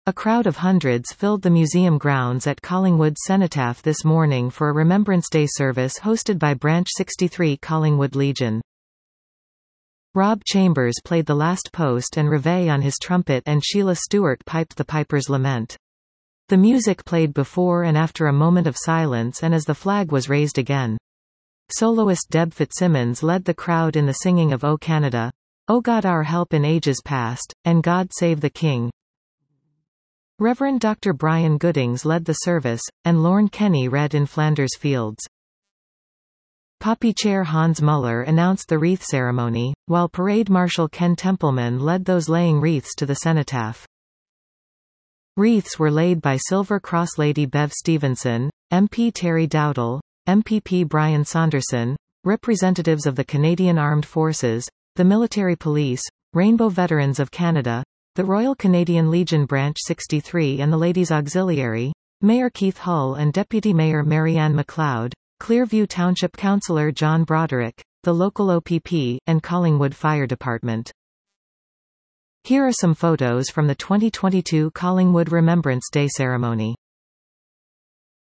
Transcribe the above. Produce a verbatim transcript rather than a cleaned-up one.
A crowd of hundreds filled the museum grounds at Collingwood Cenotaph this morning for a Remembrance Day service hosted by Branch sixty-three Collingwood Legion. Rob Chambers played the last post and reveille on his trumpet, and Sheila Stewart piped the Piper's Lament. The music played before and after a moment of silence and as the flag was raised again. Soloist Deb Fitzsimmons led the crowd in the singing of O Canada, O God Our Help in Ages Past, and God Save the King. Reverend Doctor Brian Goodings led the service, and Lorne Kenny read In Flanders Fields. Poppy Chair Hans Muller announced the wreath ceremony, while Parade Marshal Ken Templeman led those laying wreaths to the cenotaph. Wreaths were laid by Silver Cross Lady Bev Stevenson, M P Terry Dowdall, M P P Brian Saunderson, representatives of the Canadian Armed Forces, the Military Police, Rainbow Veterans of Canada, the Royal Canadian Legion Branch sixty-three and the Ladies Auxiliary, Mayor Keith Hull and Deputy Mayor Marianne McLeod, Clearview Township Councillor John Broderick, the local O P P, and Collingwood Fire Department. Here are some photos from the twenty twenty-two Collingwood Remembrance Day ceremony.